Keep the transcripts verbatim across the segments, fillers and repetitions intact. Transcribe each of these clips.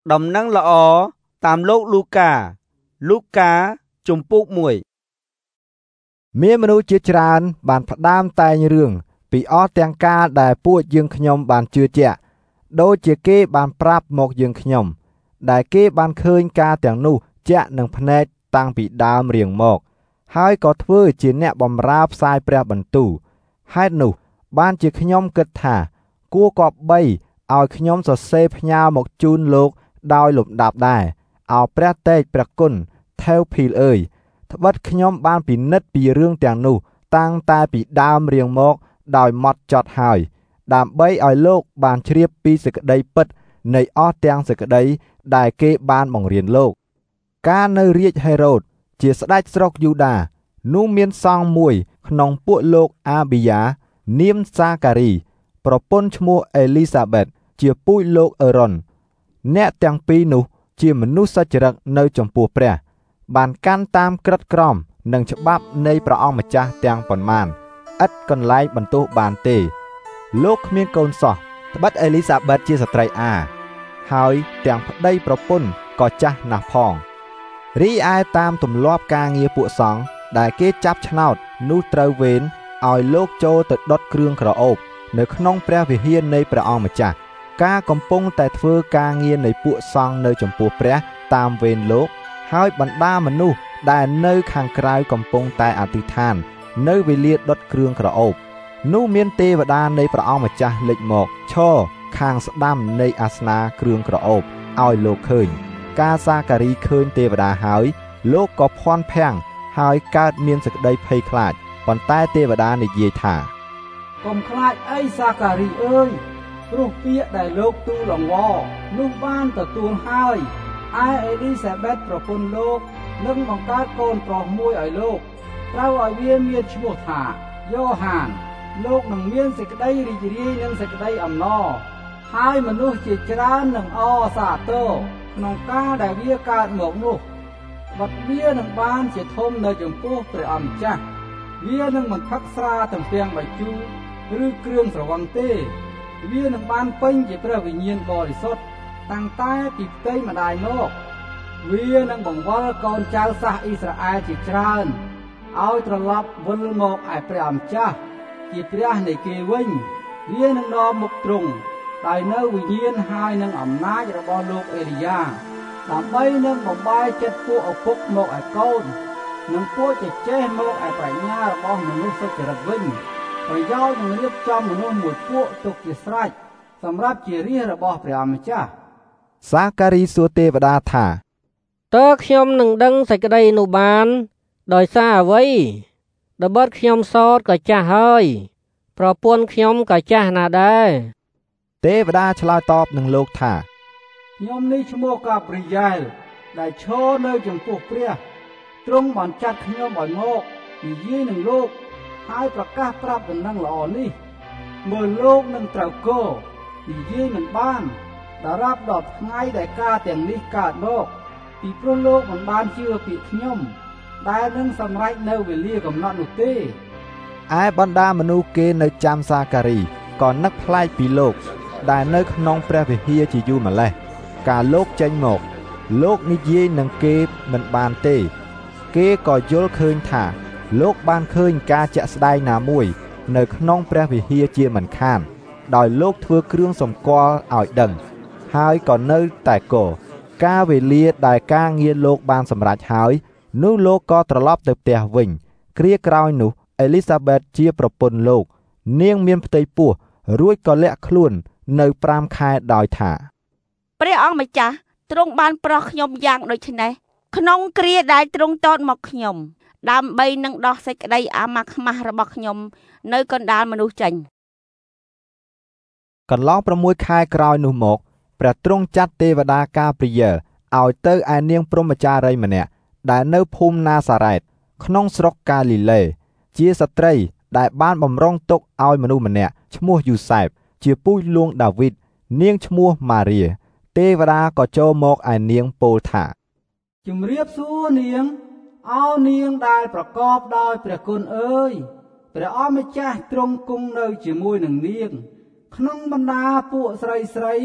ដំណឹងល្អតាមលោកលូកាលូកាជំពូកមួយមានមនុស្សជាច្រើនបានផ្ដាំតែងរឿងពីអស់ទាំងការដែលពួកយើងខ្ញុំបានជឿជាក់ដូចជាគេបានប្រាប់មកយើងខ្ញុំដែលគេបានឃើញការទាំងនោះជាក់នឹងភ្នែកតាំងពីដើមរៀងមកហើយក៏ធ្វើជាអ្នកបម្រើផ្សាយព្រះបន្ទូលហេតុនោះបានជាខ្ញុំគិតថាគួរគប្បីឲ្យខ្ញុំសរសេរផ្ញើមកជូនលោកដោយលំដាប់ដែរឲ្យព្រះតេជព្រះគុណថេវភីលអើយត្បិតខ្ញុំបានពិនិត្យពីរឿងទាំងនោះតាំងតែពីដើមរៀងមកដោយម៉ត់ចត់ហើយដើម្បីឲ្យលោកបានជ្រាបពីសេចក្តីពិតនៃអស់ទាំងសេចក្តីដែលគេបានបង្រៀនលោកកាលនៅរាជហេរ៉ូតជាស្ដេចស្រុកយូដានោះមានសង្ឃមួយក្នុងពួកលោកអាប៊ីយ៉ានាមសាការីប្រពន្ធឈ្មោះអេលីសាប៊ែតជាពូជលោកអេរ៉ុនអ្នកទាំងពីរនោះជាមនុស្សសុចរិតនៅចំពោះព្រះបានកាន់តាមក្រឹតក្រមនិងច្បាប់នៃព្រះអង្គម្ចាស់ទាំងប៉ុន្មានឥតកន្លែងបន្ទោសបានទេលោកគ្មានកូនសោះត្បិតអេលីសាប៊ែតជាស្ត្រីអាហើយទាំងប្តីប្រពន្ធក៏ចាស់ណាស់ផងរីឯតាមទម្លាប់ការងារពួកសង្ឃដែលគេចាប់ឆ្នោតនោះត្រូវវេនឲ្យលោកចូលទៅដុតគ្រឿងក្រអូបនៅក្នុងព្រះវិហារនៃព្រះអង្គម្ចាស់ការកំពុងតែធ្វើការងារនៃពួកសង្ឃនៅចំពោះព្រះតាមវេនលោកហើយបណ្ដាមនុស្សដែលនៅខាងក្រៅកំពុងតែអធិដ្ឋាននៅវេលាដុតគ្រឿងក្រអូបនោះមានទេវតានៃព្រះអង្គម្ចាស់លេចមកឈរខាងស្ដាំនៃអាសនាគ្រឿងក្រអូបឲ្យលោកឃើញការសាការីឃើញទេវតាហើយលោកក៏ភ័ន្តភាំងហើយកើតមានសេចក្តីភ័យខ្លាចប៉ុន្តែទេវតានិយាយថាកុំខ្លាចអីសាការីអើយព្រោះពាក្យដែលលោកទូលអង្វរនោះបានទទួលហើយឯអេលីសាប៊ែតប្រពន្ធលោកនឹងបង្កើតកូនប្រុសមួយឲ្យលោកត្រូវឲ្យវាមានឈ្មោះថាយ៉ូហានលោកនឹងមានសេចក្តីរីករាយនិងសេចក្តីអំណរហើយមនុស្សជាច្រើននឹងអរសាទរក្នុងការដែលវាកើតមកនោះបាត់វានឹងបានជាធំនៅចំពោះព្រះអម្ចាស់វានឹងមិនផឹកស្រាទំពាំងបាយជូរឬគ្រឿងស្រវឹងទេវានឹងបានពេញជាព្រះវិញ្ញាណបរិសុទ្ធតាំងតែពីផ្ទៃម្ដាយមកវានឹងបង្វិលកូនចៅសាសអ៊ីស្រាអែលជាច្រើនឲ្យត្រឡប់វិលមកឯព្រះអម្ចាស់ជាព្រះនៃគេវិញវានឹងនាំមុខទ្រង់ដោយនៅវិញ្ញាណហើយនឹងអំណាចរបស់លោកអេលីយ៉ាដើម្បីនឹងបំបែកចិត្តពួកឪពុកមកឯកូននិងពួកចេចេះមកឯប្រាជ្ញារបស់មនុស្សសុចរិតវិញប្រយោជន៍នឹងរៀបចំមនុស្សមួយពួកទុកជាស្រេចសម្រាប់ជារាជរបស់ព្រះអម្ចាស់សាការីសួរទេវតាថាតើខ្ញុំនឹងដឹងសេចក្តីនោះបានដោយសារអ្វីដបិតខ្ញុំសោតក៏ចាស់ហើយប្រពន្ធខ្ញុំក៏ចាស់ណាស់ដែរទេវតាឆ្លើយតបនឹងលោកថាខ្ញុំនេះឈ្មោះកាព្រីយ៉ែលដែលឈរនៅចំពោះព្រះទ្រង់បានចាត់ខ្ញុំឲ្យមកនិយាយនឹងលោកហើយប្រកាសប្រាប់ដំណឹងល្អនេះមើលលោកនឹងត្រូវគោនិយាយមិនបានដល់រាប់ដល់ថ្ងៃដែលការទាំងនេះកើតមកពីព្រោះលោកមិនបានជឿពាក្យខ្ញុំដែលនឹងសម្រេចនៅវេលាកំណត់នោះទេឯបណ្ដាមនុស្សគេនៅចាំសាការីក៏នឹកប្លែកពីលោកដែលនៅក្នុងព្រះវិហារជាយូរម្លេះកាលលោកចេញមកលោកនិយាយនឹងគេមិនបានទេគេក៏យល់ឃើញថាលោកបានឃើញការជាក់ស្ដែងណាមួយនៅក្នុងព្រះវិហារជាមិនខានដោយលោកធ្វើគ្រឿងសម្គាល់ឲ្យដឹងហើយក៏នៅតែកការវេលាដែលការងារលោកបានសម្រេចហើយនោះលោកក៏ត្រឡប់ទៅផ្ទះវិញគ្រាក្រោយនោះអេលីសាប៊ែតជាប្រពន្ធលោកនាងមានផ្ទៃពោះរួចក៏លាក់ខ្លួននៅប្រាំខែដោយថាព្រះអង្គម្ចាស់ទ្រង់បានប្រោះខ្ញុំយ៉ាងដូចនេះក្នុងគ្រាដែលទ្រង់តតមកខ្ញុំដើម្បីនឹងដោះសេចក្តីអាម៉ាស់ខ្មាស់របស់ខ្ញុំនៅកណ្ដាលមនុស្សចេញកន្លងប្រាំមួយខែក្រោយនោះមកព្រះទ្រង់ចាត់ទេវតាកាព្រីយ៉ែលឲ្យទៅឯនាងព្រហ្មចារីយ៍ម្នាក់ដែលនៅភូមិណាសារ៉េតក្នុងស្រុកកាលីលេជាស្ត្រីដែលបានបំរុងទុកឲ្យមនុស្សម្នាក់ឈ្មោះយូសែបជាពូជលួងដាវីតនាងឈ្មោះម៉ារីទេវតាក៏ចូលមកឯនាងពោលថាជំរាបសួរនាងអោនាងដែលប្រកបដោយព្រះគុណអើយព្រះអម្ចាស់ទ្រង់គង់នៅជាមួយនឹងនាងក្នុងបណ្ដាពួកស្រីស្រី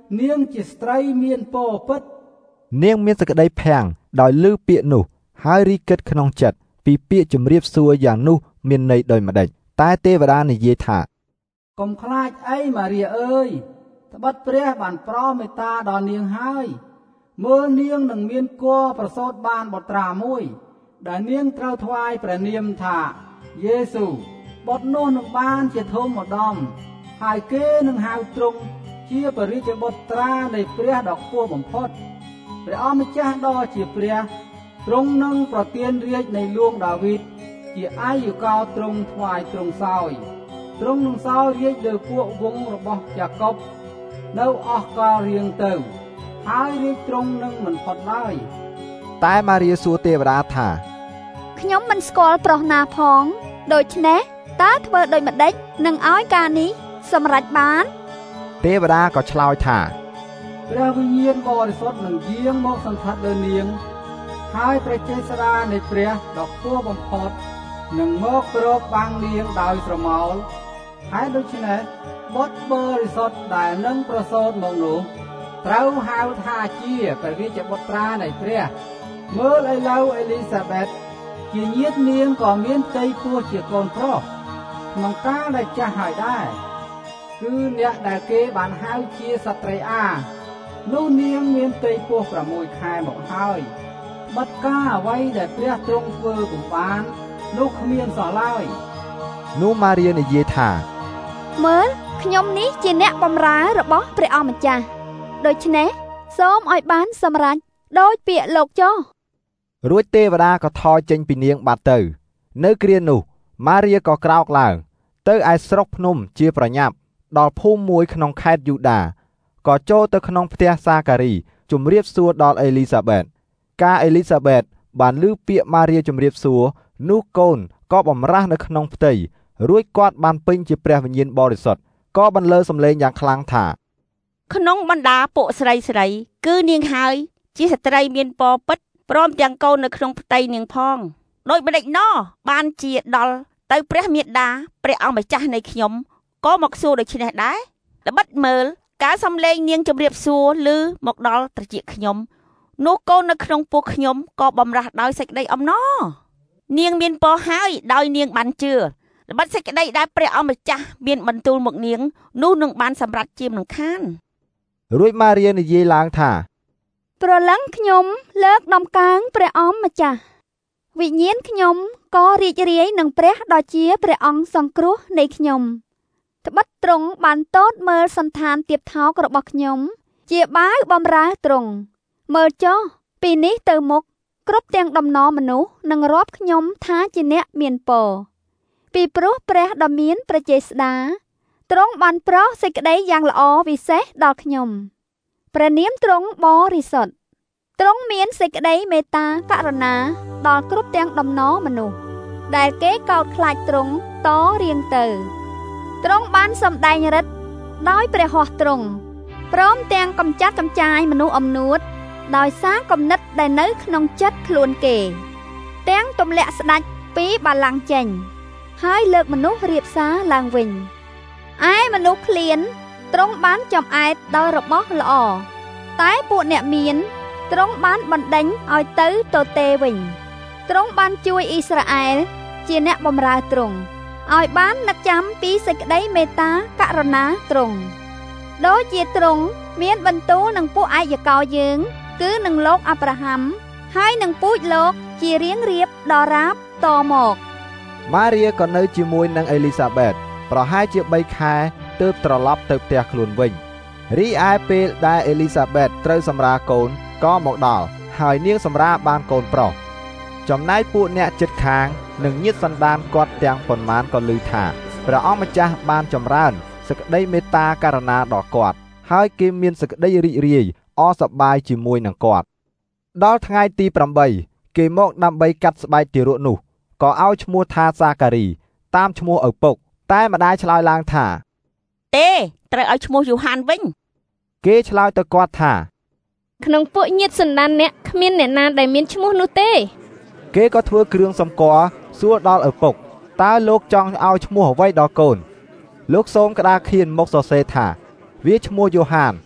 នាងជាស្ត្រីមានពរពិតនាងមានសេចក្តីភាំងដោយឮពាក្យនោះហើយរីគិតក្នុងចិត្តពីពាក្យជម្រាបសួរយ៉ាងនោះមានន័យដូចម្ដេចតែទេវតានិយាយថាកុំខ្លាចអីម៉ារីអើយត្បិតព្រះបានប្រោសមេត្តាដល់នាងហើយមើលនាងនឹងមានគភ៌ប្រសូតបានបុត្រាមួយដែលនាងត្រូវថ្វាយព្រះនាមថាយេស៊ូវបុត្រនោះនឹងបានជាធំឧត្តមហើយគេនឹងហៅទ្រង់ជាបរិជ្ជបុត្រានៃព្រះដ៏ខ្ពស់បំផុតព្រះអម្ចាស់ដ៏ជាព្រះទ្រង់នឹងប្រទានរាជនៃលួងដាវីតជាអាយុកោទ្រង់ថ្វាយទ្រង់សោយទ្រង់នឹងសោយរាជលើពួកវង្សរបស់យ៉ាកុបនៅអស់កលរៀងទៅហើយរាជទ្រង់នឹងមិនផុតឡើយតែម៉ារីសួរទេវតាថាខ្ញុំមិនស្គាល់ប្រុសណាផងដូច្នេះតើធ្វើដូចម្ដេចនឹងឲ្យការនេះសម្រេចបានទេវតាក៏ឆ្លើយថាព្រះវិញ្ញាណបរិសុទ្ធនឹងយាងមកសង្កត់លើនាងហើយព្រះចេស្តានៃព្រះដ៏ខ្ពស់បំផុតនឹងមកគ្របបាំងនាងដោយស្រមោលហើយដូច្នេះបុត្របរិសុទ្ធដែលនឹងប្រសូតមកនោះត្រូវហៅថាជាព្រះរាជបុត្រានៃព្រះមើលឥឡូវអេលីសាប៊ែតជាញាតិនាងក៏មានផ្ទៃពោះជាកូនប្រុសក្នុងកាលដែលចាស់ហើយដែរគឺអ្នកដែលគេបានហៅជាសត្រីអានោះនាងមានផ្ទៃពោះប្រាំមួយខែមកហើយបတ်ការអ្វីដែលព្រះទ្រង់ធ្វើពុំបាននោះគ្មានសោះឡើយនោះម៉ារីនិយាយថាមើលខ្ញុំនេះជាអ្នកបម្រើរបស់ព្រះអម្ចាស់ដូច្នេះសូមឲ្យបានសម្រេចដោយពាក្យលោកចុះរួចទេវតាក៏ថយចេញពីនាងបាត់ទៅនៅគ្រានោះម៉ារីក៏ក្រោកឡើងទៅឯស្រុកភ្នំជាប្រញាប់ដល់ភូមិមួយក្នុងខេត្តយូដាក៏ចូលទៅក្នុងផ្ទះសាការីជម្រាបសួរដល់អេលីសាប៊ែតកាអេលីសាប៊ែតបានឮពាក្យម៉ារីជម្រាបសួរនោះកូនក៏បំរាស់នៅក្នុងផ្ទៃរួចគាត់បានពេញជាព្រះវិញ្ញាណបរិសុទ្ធក៏បន្លឺសំឡេងយ៉ាងខ្លាំងថាក្នុងបណ្ដាពួកស្រីស្រីគឺនាងហើយជាស្ត្រីមានពរពិតព្រមទាំងកូននៅក្នុងផ្ទៃនាងផងដោយបដិណោបានជាដល់ទៅព្រះមេត្តាព្រះអង្គម្ចាស់នៃខ្ញុំក៏មកសួរដូច្នេះដែរល្បិតមើលការសំឡេងនាងជម្រាបសួរឮមកដល់ត្រចៀកខ្ញុំនោះកូននៅក្នុងពោះខ្ញុំក៏បំរាស់ដោយសេចក្តីអំណរនាងមានពរហើយដោយនាងបានជឿល្បិតសេចក្តីដែលព្រះអង្គម្ចាស់មានបន្ទូលមកនាងនោះនឹងបានសម្រេចជាមិនខានរួចម៉ារីនិយាយឡើងថាប្រលឹងខ្ញុំលើកដំកើងព្រះអង្គម្ចាស់វិញ្ញាណខ្ញុំក៏រីករាយនឹងព្រះដ៏ជាព្រះអង្គសង្គ្រោះនៃខ្ញុំត្បិតទ្រង់បានទតមើលសន្តានទៀបថោករបស់ខ្ញុំជាបាវបំរើទ្រង់មើលចុះពីនេះទៅមុខគ្រប់ទាំងដំណរមនុស្សនឹងរាប់ខ្ញុំថាជាអ្នកមានពរពីព្រោះព្រះដ៏មានព្រះចេស្តាទ្រង់បានប្រោសសេចក្តីយ៉ាងល្អវិសេសដល់ខ្ញុំព្រះនាមទ្រង់បរិសុទ្ធទ្រង់មានសេចក្តីមេត្តាករុណាដល់គ្រប់ទាំងដំណរមនុស្សដែលគេកោតខ្លាចទ្រង់តរៀងទៅទ្រង់បានសម្ដែងឫទ្ធិដោយព្រះហស្ថទ្រង់ព្រមទាំងកំចាត់កំចាយមនុស្សអំនួតដោយសារគំនិតដែលនៅក្នុងចិត្តខ្លួនគេទាំងទម្លាក់ស្ដេចពីបល្ល័ង្កចេញហើយលើកមនុស្សរៀបសារឡើងវិញឯមនុស្សឃ្លានទ្រង់បានចំអែតដោយរបស់ល្អតែពួកអ្នកមានទ្រង់បានបណ្ដេញឲ្យទៅទទេវិញទ្រង់បានជួយអ៊ីស្រាអែលជាអ្នកបម្រើទ្រង់ឲ្យបាននឹកចាំពីសេចក្តីមេត្តាករុណាទ្រង់ដូចជាទ្រង់មានបន្ទូលនឹងពួកឯកកោយើងគឺនឹងលោកអាប់រ៉ាហាំហើយនឹងពូជលោកជារៀងរៀបដល់រាបតមកម៉ារីក៏នៅជាមួយនឹងអេលីសាប៊ែតប្រហែលជាបីខែទើបត្រឡប់ទៅផ្ទះខ្លួនវិញរីឯពេលដែលអេលីសាប៊ែតត្រូវសម្រាលកូនក៏មកដល់ហើយនាងសម្រាលបានកូនប្រុសចំណែកពួកអ្នកជិតខាងនិងញាតិសន្តានគាត់ទាំងប៉ុន្មានក៏ឮថាព្រះអង្គម្ចាស់បានចម្រើនសេចក្តីមេត្តាករុណាដល់គាត់ហើយគេមានសេចក្តីរីករាយអសប្បាយជាមួយនឹងគាត់ដល់ថ្ងៃទីប្រាំបីគេមកដើម្បីកាត់ស្បែកទារកនោះក៏ឲ្យឈ្មោះថាសាការីតាមឈ្មោះឪពុកតែម្ដាយឆ្លើយឡើងថាទេត្រូវឲ្យឈ្មោះយូហានវិញគេឆ្លើយទៅគាត់ថាក្នុងពួកញាតិសន្តានអ្នកគ្មានអ្នកណាដែលមានឈ្មោះនោះទេគេក៏ធ្វើគ្រឿងសម្គាល់សួរដល់ឪពុកតើលោកចង់ឲ្យឈ្មោះអ្វីដល់កូនលោកសូមក្តារខៀនមកសរសេរថាវាឈ្មោះយូហាន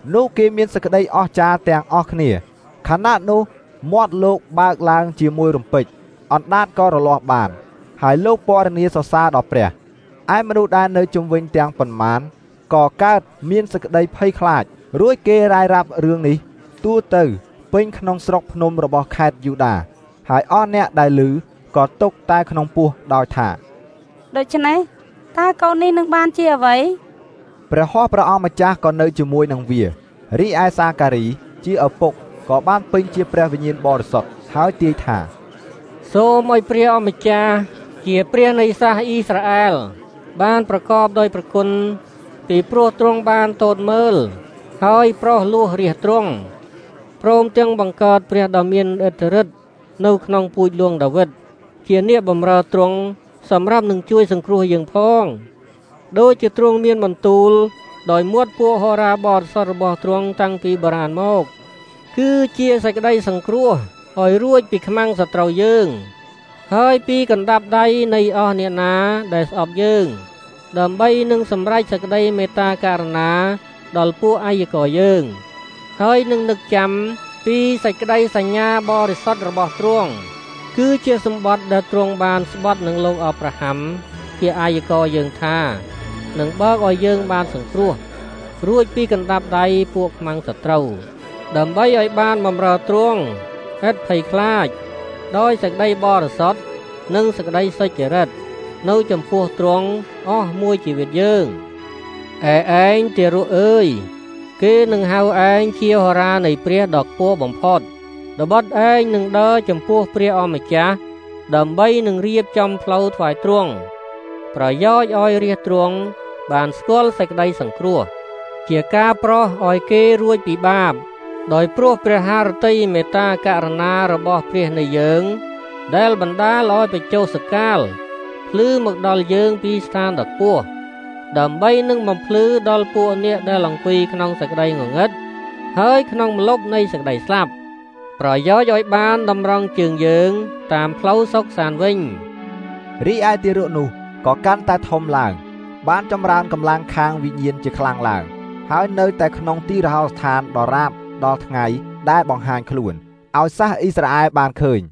នោះគេមានសេចក្តីអស្ចារ្យទាំងអស់គ្នាខណៈនោះមាត់លោកបើកឡើងជាមួយរំពេចអណ្ដាតក៏រលាស់បានហើយលោកពណ៌នាសរសើរដល់ព្រះឯមនុស្សដែលនៅជុំវិញទាំងប៉ុន្មានក៏កើតមានសេចក្តីភ័យខ្លាចរួចគេរាយរាប់រឿងនេះទូទៅពេញក្នុងស្រុកភ្នំរបស់ខេត្តយូដាហើយអស់អ្នកដែលឮក៏ទុកតែក្នុងពោះដោយថាដូច្នេះតើកូននេះនឹងបានជាអ្វីព្រះហស្ថព្រះអង្គម្ចាស់ក៏នៅជាមួយនឹងវារីឯសាការីជាឪពុកក៏បានពេញជាព្រះវិញ្ញាណបរិសុទ្ធហើយទាយថាសូមឲ្យព្រះអម្ចាស់ជាព្រះនៃសាសអ៊ីស្រាអែលបានប្រកបដោយព្រះគុណពីព្រោះទ្រង់បានទតមើលហើយប្រោះលោះរាជទ្រង់ព្រមទាំងបង្កើតព្រះដ៏មានឥទ្ធិឫទ្ធិនៅក្នុងពូជលួងដាវីតជាអ្នកបម្រើទ្រង់សម្រាប់នឹងជួយសង្គ្រោះយើងផងដូចជាទ្រង់មានបន្ទូលដោយមាត់ពួកហោរាបរិសុទ្ធរបស់ទ្រង់តាំងពីបុរាណមកគឺជាសេចក្តីសង្គ្រោះឲ្យរួចពីខ្មាំងសត្រូវយើងហើយពីកណ្ដាប់ដៃនៃអស់អ្នកណាដែលស្អប់យើងដើម្បីនឹងសម្រេចសេចក្តីមេត្តាករុណាដល់ពួកអាយករយើងហើយនឹងនឹកចាំពីសេចក្តីសញ្ញាបរិសុទ្ធរបស់ទ្រង់គឺជាសម្បត្តិដែលទ្រង់បានស្បត់នឹងលោកអប្រាហាំជាអាយករយើងថានឹងបើកឲ្យយើងបានសង្គ្រោះរួចពីកណ្ដាប់ដៃពួកខ្មាំងសត្រូវដើម្បីឲ្យបានបម្រើទ្រង់ឥតភ័យខ្លាចដោយសេចក្តីបរិសុទ្ធនិងសេចក្តីសុចរិតនៅចំពោះទ្រង់អស់មួយជីវិតយើងឯឯងទារកអើយគេនឹងហៅឯងជាហោរានៃព្រះដ៏ខ្ពស់បំផុតត្បិតឯងនឹងដើរចំពោះព្រះអម្ចាស់ដើម្បីនឹងរៀបចំផ្លូវថ្វាយទ្រង់ប្រយោជន៍ឲ្យរាជទ្រង់បានស្គាល់សេចក្តីសង្គ្រោះជាការប្រោសឲ្យគេរួចពីបាបដោយព្រោះព្រះハរតីមេត្តាករុណារបស់ព្រះនៃយើងដែលបណ្ដាលឲ្យបច្ចុប្បន្នកាលភ្លឺមកដល់យើងពីស្ថានដ៏ខ្ពស់ដើម្បីនឹងបំភ្លឺដល់ពួកអ្នកដែលអង្គុយក្នុងសេចក្តីងងឹតហើយក្នុងម្លប់នៃសេចក្តីស្លាប់ប្រយោជន៍ឲ្យបានតម្រង់ជើងយើងតាមផ្លូវសុខសាន្តវិញរីឯទារកនោះក៏កាន់តែធំឡើងបានចម្រើនកម្លាំងខាងវិញ្ញាណជាខ្លាំងឡើងហើយនៅតែក្នុងទីរហោស្ថានដ៏រាបដល់ថ្ងៃដែលបង្ហាញខ្លួនឲ្យសាសអ៊ីស្រាអែលបានឃើញ